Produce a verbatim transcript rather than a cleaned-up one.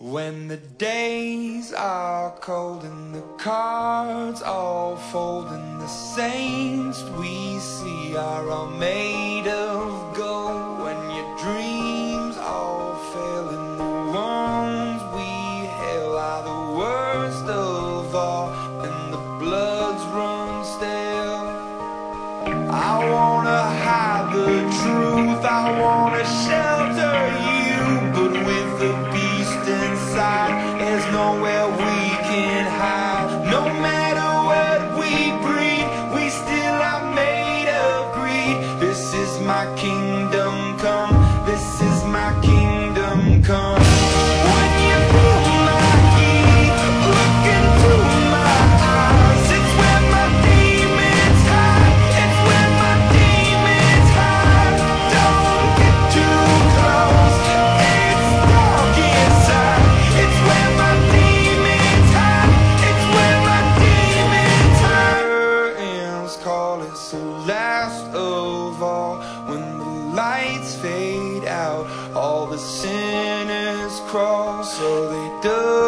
When the days are cold and the cards all fold and the saints we see are all made of gold, when your dreams all fail and the ones we hail are the worst of all and the bloods run stale. I wanna hide the truth, I wanna shelter you, but with the beast inside, there's nowhere we can hide. No matter what we breed, we still are made of greed. This is my kingdom come, this is my kingdom come. When you feel my heat, look into my eyes, it's where my demons hide, it's where my demons hide. Don't get too close, it's dark inside, it's where my demons hide, it's where my demons hide. Curtains call, it's the last of all. When the lights fade out, all the sinners crawl, so they do.